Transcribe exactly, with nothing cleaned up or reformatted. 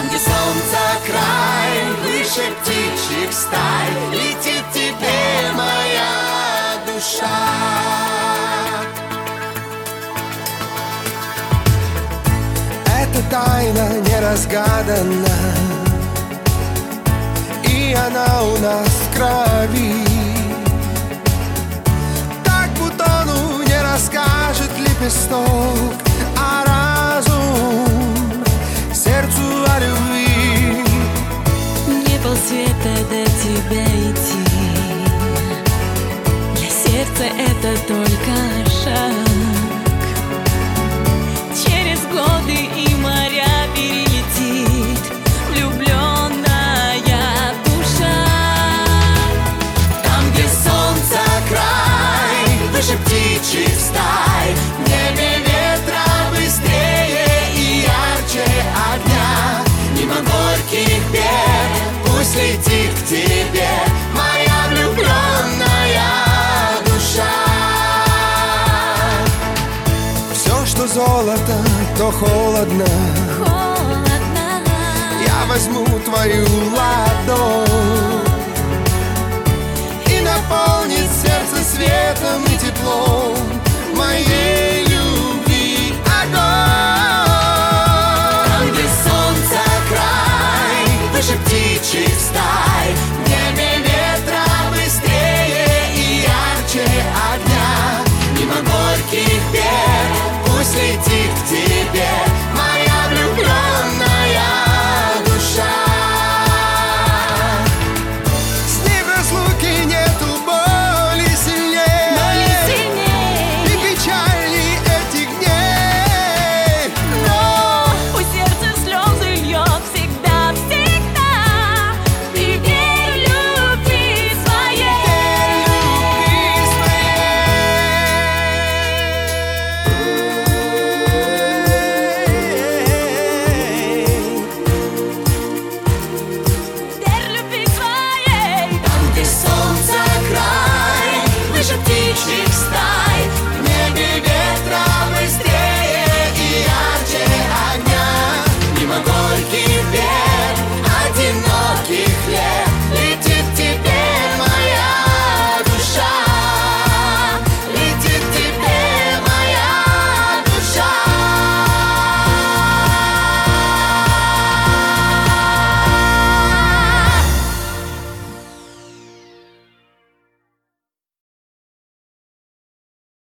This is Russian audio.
Там, где солнце край, выше птичьих стай, летит тебе моя душа. Эта тайна неразгадана, и она у нас в крови. Так бутону не расскажет лепесток, а разум сердцу о любви. Мне полсвета до тебя идти, для сердца это только шаг. Через годы и моря перелетит влюбленная душа. Там, где солнце край, выше птичьих стай, в небе ветра быстрее и ярче огня. Мимо горьких бед пусть летит к тебе моя влюбленная душа. Все, что золото, то холодно. Холодно. Я возьму твою ладонь и наполнит сердце светом и теплом моей